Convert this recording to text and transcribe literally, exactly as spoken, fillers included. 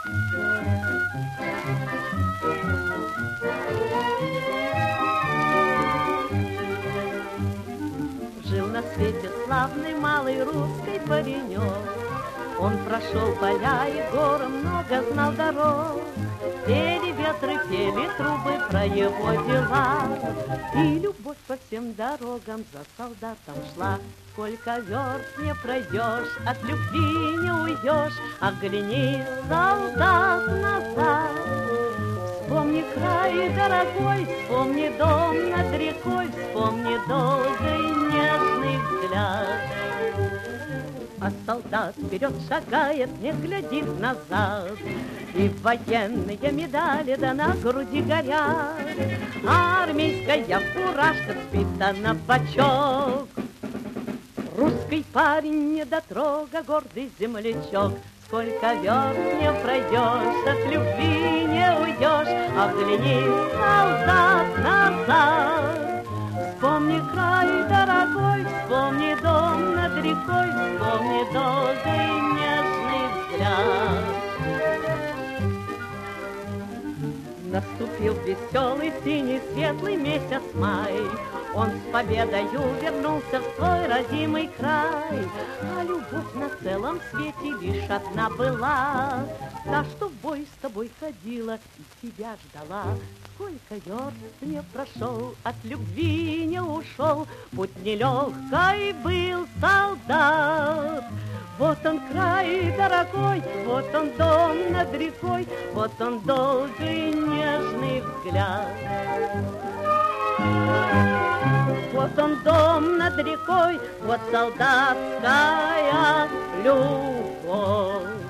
Жил на свете славный малый русский паренек. Он прошел поля и горы, много знал дорог. Пели ветры, пели трубы про его дела. И любовь по всем дорогам за солдатом шла. Сколько верст не пройдешь, от любви не уйдешь. Оглянись, солдат, назад. Вспомни край дорогой, вспомни дом над рекой, вспомни долгий нежный взгляд. А солдат вперед шагает, не глядит назад. И военные медали да на груди горят. Армейская фуражка сбита на бочок. Русский парень недотрога, гордый землячок. Сколько верст не пройдешь, от любви не уйдешь. Оглянись, солдат, назад. Вспомни край дорогой, вспомни дом над рекой, вспомни долгий нежный взгляд. Наступил веселый, синий, светлый месяц май. Он с победою вернулся в свой родимый край. А любовь на целом свете лишь одна была. Та, что в бой с тобой ходила и тебя ждала. Сколько верст не прошел, от любви не ушел. Путь нелегкий был, солдат. Вот он край дорогой, вот он дом над рекой, вот он долгий нежный взгляд. Вот он дом над рекой, вот солдатская любовь.